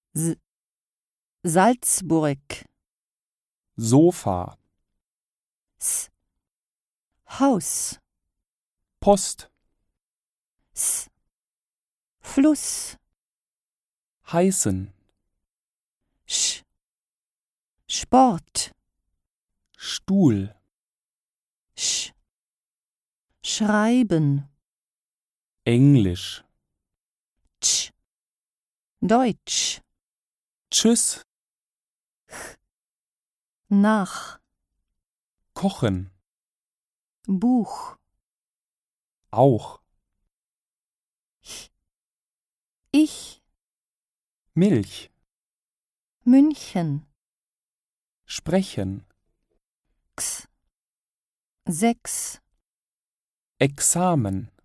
S Salzburg. Sofa, S Haus. Post, S Fluss. heißen, Sport. Stuhl, Schreiben. Englisch, Deutsch. Tschüss, Nach. kochen, Buch. auch, Ich. Milch, München. sprechen, 6. Examen.